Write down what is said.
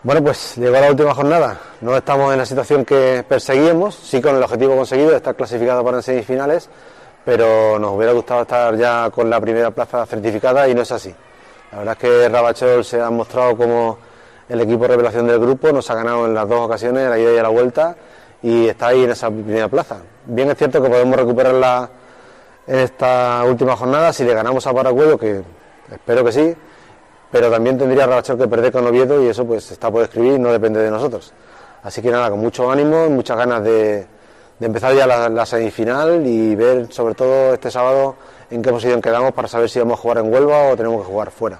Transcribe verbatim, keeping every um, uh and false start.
Bueno, pues llegó la última jornada. No estamos en la situación que perseguíamos, sí con el objetivo conseguido de estar clasificado para semifinales, pero nos hubiera gustado estar ya con la primera plaza certificada y no es así. La verdad es que Ravachol se ha mostrado como el equipo revelación del grupo, nos ha ganado en las dos ocasiones, la ida y la vuelta, y está ahí en esa primera plaza. Bien es cierto que podemos recuperarla en esta última jornada si le ganamos a Paracuello, que espero que sí, pero también tendría Ravachol que perder con Oviedo y eso pues está por escribir y no depende de nosotros. Así que nada, con mucho ánimo, muchas ganas de, de empezar ya la, la semifinal y ver sobre todo este sábado en qué posición quedamos para saber si vamos a jugar en Huelva o tenemos que jugar fuera.